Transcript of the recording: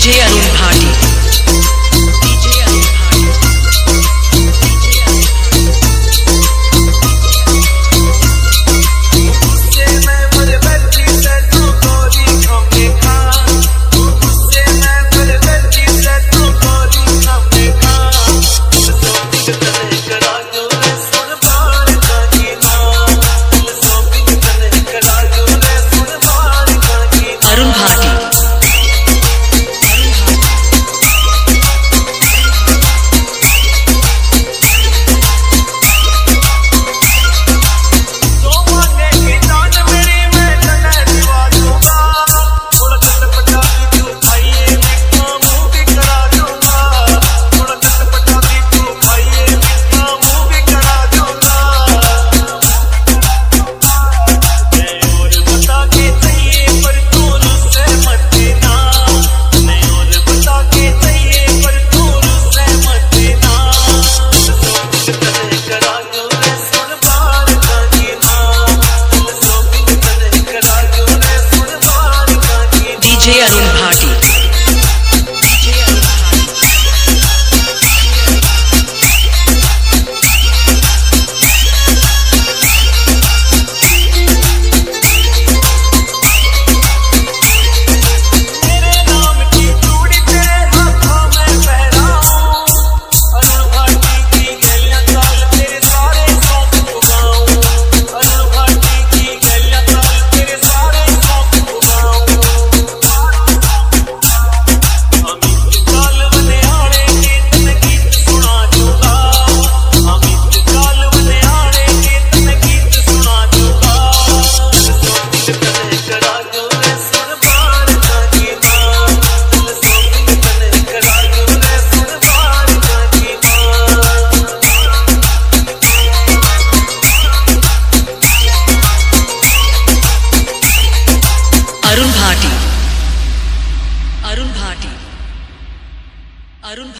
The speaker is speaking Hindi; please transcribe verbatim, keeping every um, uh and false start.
डीजे अरुण भाटी। डीजे अरुण भाटी। उससे मैं मर बैठी से तू गोरी खाने खा, उससे मैं मर बैठी से तू गोरी खाने खा, शॉपिंग करने करा जो रे सुन बार का गीना, शॉपिंग करने करा जो रे सुन बार का गीना। अरुण भाटी। डीजे अरुण भाटी। अरुण भाटी। अरुण भाटी। अरुण